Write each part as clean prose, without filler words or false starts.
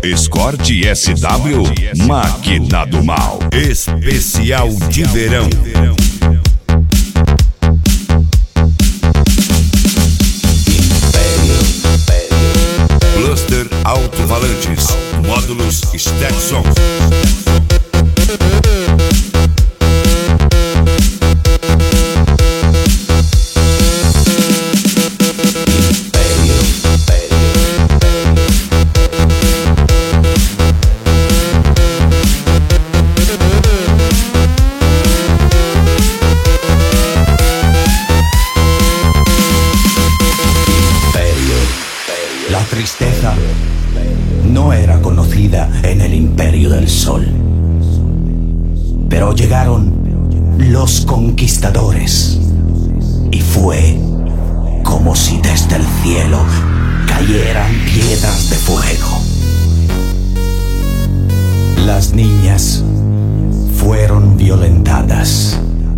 Escort SW, Máquina do Mal. Especial de verão. Cluster Alto-Falantes, módulos Stetson. La tristeza no era conocida en el Imperio del Sol, pero llegaron los conquistadores y fue como si desde el cielo cayeran piedras de fuego. Las niñas fueron violentadas,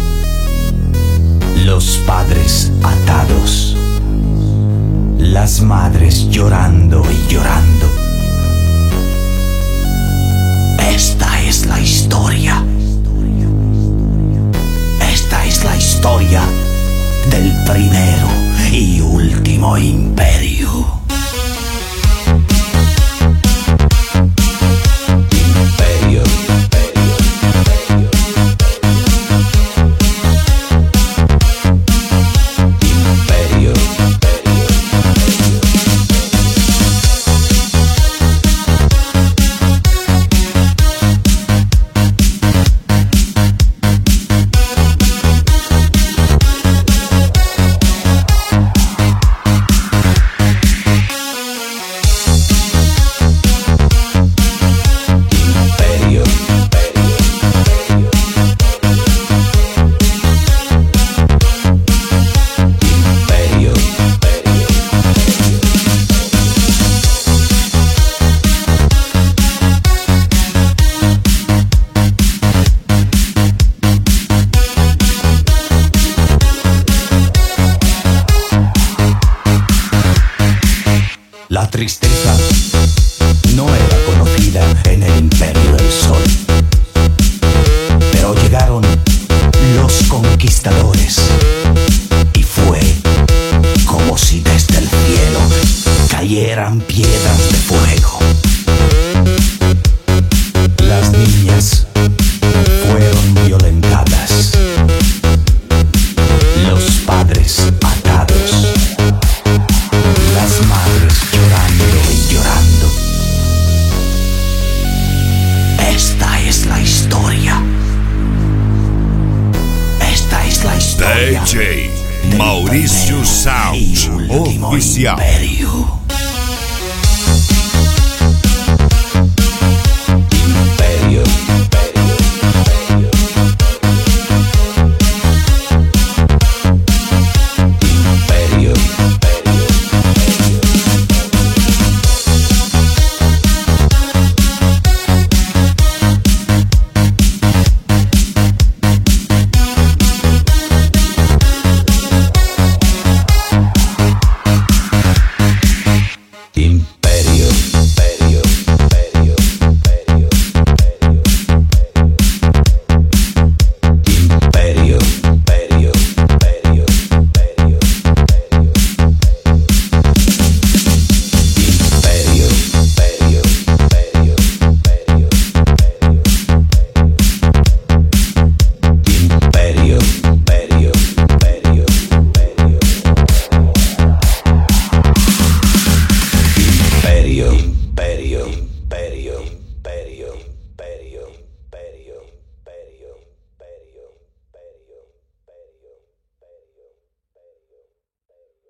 los padres atados, las madres llorando y llorando. Esta es la historia. Esta es la historia del primero y último imperio. La tristeza no era conocida en el Imperio del Sol, pero llegaron los conquistadores y fue como si desde el cielo cayeran piedras de fuego. Las niñas fueron violentadas, los padres atados, las madres llorando y llorando. Esta es la historia. Esta es la historia. DJ Maurício Sound Oficial. Imperio. Imperio.